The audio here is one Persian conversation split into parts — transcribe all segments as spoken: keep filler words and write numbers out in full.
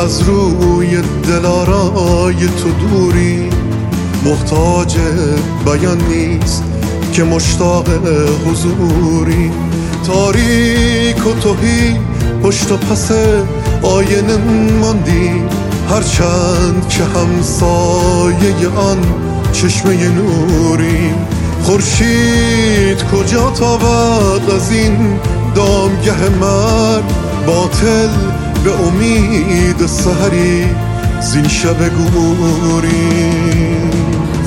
از روی دلارای تو دوری، محتاج بیان نیست که مشتاق حضوری. تاریک و تهی پشت و پس آینه ماندیم، هرچند که همسایه آن چشمه نوریم. خورشید کجا تابد از این دامگه مرگ، باطل به امید سحری زین شب گوریم.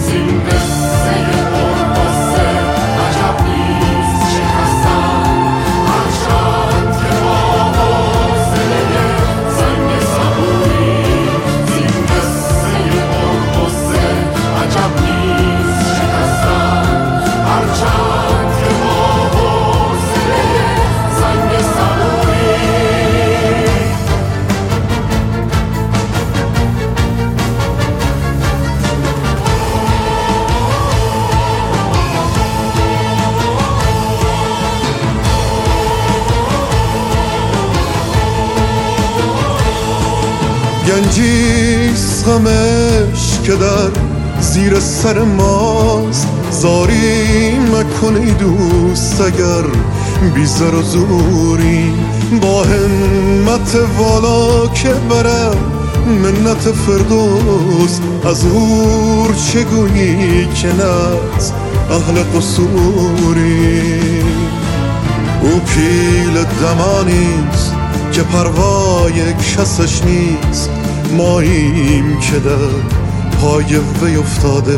گنجیست غمش که در زیر سر ماست، زاری مکن ای دوست اگر بی زر و زوری. با همت والا که برم منت فردوس، از هور چگویی که نز اهل قصوری. او پیل دمانیست که پروای کسش نیست، ماییم که در پای وی افتاده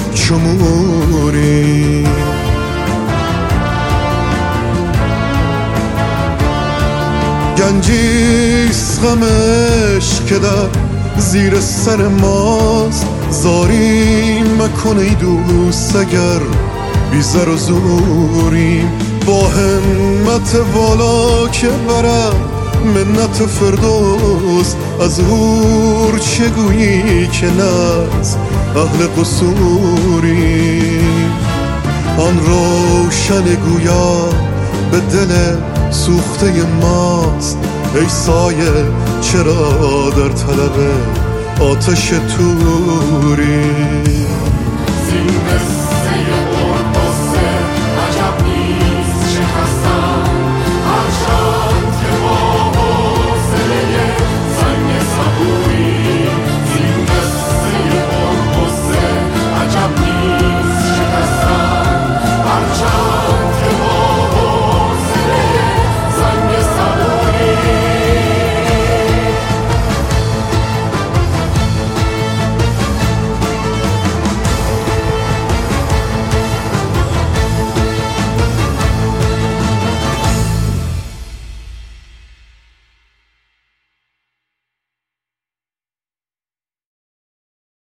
چموری. گنجیست غمش که در زیر سر ماست، زاری مکن ای دوست اگر بی زر و زوریم. با همت والا که برم منت فردوس، از هور چگویی که نز اهل قصوری. آن روشن گویا به دل سوخته ماست، ای سایه چرا در طلب آتش توری.